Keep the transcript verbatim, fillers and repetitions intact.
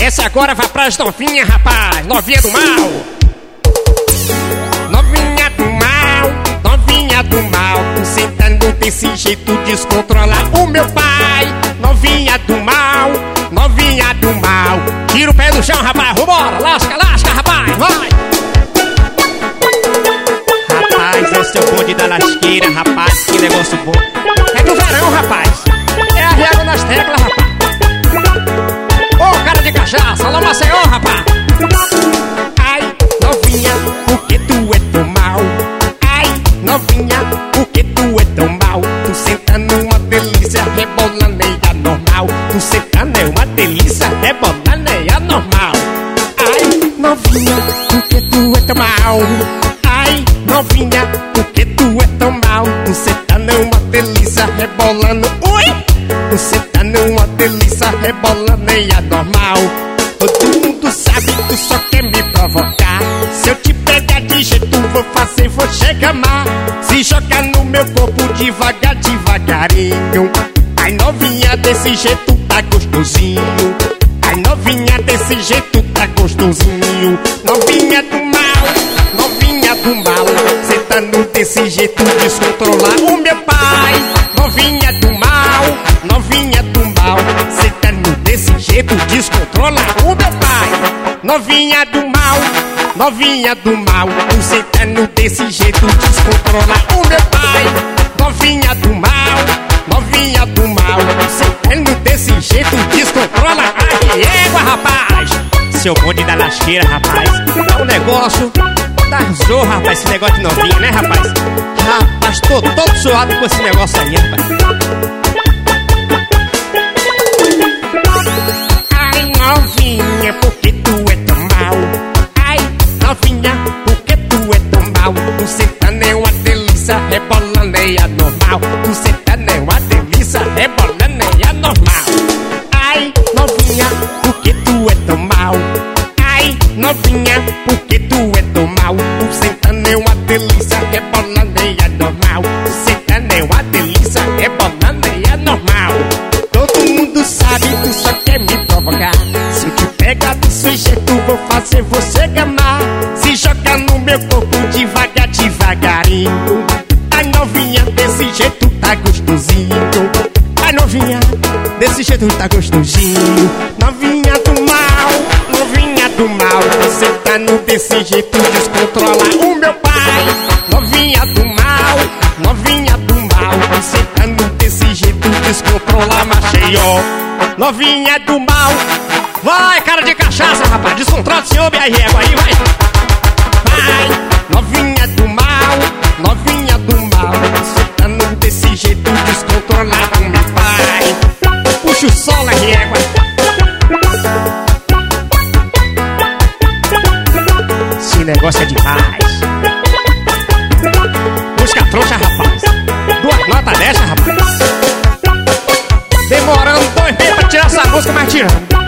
Essa agora vai pras novinhas, rapaz. Novinha do mal. Novinha do mal, novinha do mal. Tu sentando desse jeito descontrola o meu pai. Novinha do mal, novinha do mal. Tira o pé do chão, rapaz. Vambora, lasca, lasca, rapaz. Vai. Rapaz, esse é o bonde da lasqueira, rapaz. Que negócio bom. É do verão, rapaz. É a régua nas teclas, rapaz. Ô, oh, cara de cachaça, alô Maceió, rapaz. Ai, novinha, por que tu é tão mal? Ai, novinha, por que tu é tão mal? Tu sentando uma delícia, rebolando é anormal. Tu sentando é uma delícia, rebolando é anormal. Ai, novinha, por que tu é tão mal? Ai, novinha, por que tu é tão mal? Tu sentando é uma delícia, rebolando. Ui! Tu sentando é uma delícia, rebolando é anormal. Todo mundo sabe que tu só quer me provocar. Se eu te pegar de jeito, vou fazer você gamar. Se jogar no meu corpo devagar, devagarinho. Ai, novinha, desse jeito tá gostosinho. Ai, novinha, desse jeito tá gostosinho. Novinha do mal, novinha do mal. Sentando desse jeito descontrolar o meu pai. Novinha do mal, novinha do mal. Sentando desse jeito descontrola o meu pai. Novinha do mal, novinha do mal. Tu sentando desse jeito descontrola o meu pai. Novinha do mal, novinha do mal. Sentando desse jeito descontrola a égua, rapaz. Seu bonde da lasqueira, rapaz. É um negócio da zorra, rapaz. Esse negócio de novinha, né, rapaz? Rapaz, tô todo suado com esse negócio aí, rapaz. Ai, novinha, por que tu é tão mal? Ai, novinha, por que tu é tão mal? Tu sentando é uma delícia, rebolando é anormal. Tu sentando é uma delícia, rebolando é anormal. Ai, novinha, por que tu é tão mal? Ai, novinha, por que tu é tão mal? Tu sentando é uma delícia, rebolando é anormal. Tu sentando é uma delícia, rebolando é anormal. Todo mundo sabe, tu só quer me provocar. Se eu te pegar desse jeito, vou fazer você gamar. Se jogar no meu corpo devagar, devagarinho. Ai, novinha, desse jeito tá gostosinho. Ai, novinha, desse jeito tá gostosinho. Novinha do mal, novinha do mal. Sentando desse jeito descontrola o meu pai. Novinha do mal, novinha do mal. Sentando desse jeito descontrola Maceió. Novinha do mal. Vai, cara de cachaça, rapaz. Descontrola esse homem aí, égua aí, vai. Vai, novinha do mal, novinha do mal. Sentando desse jeito descontrola o meu pai. Puxa o sol aí, égua. Esse negócio é demais. Busca trouxa, rapaz. Duas notas dessa, rapaz. Demorando dois meses pra tirar essa música, mas tirando.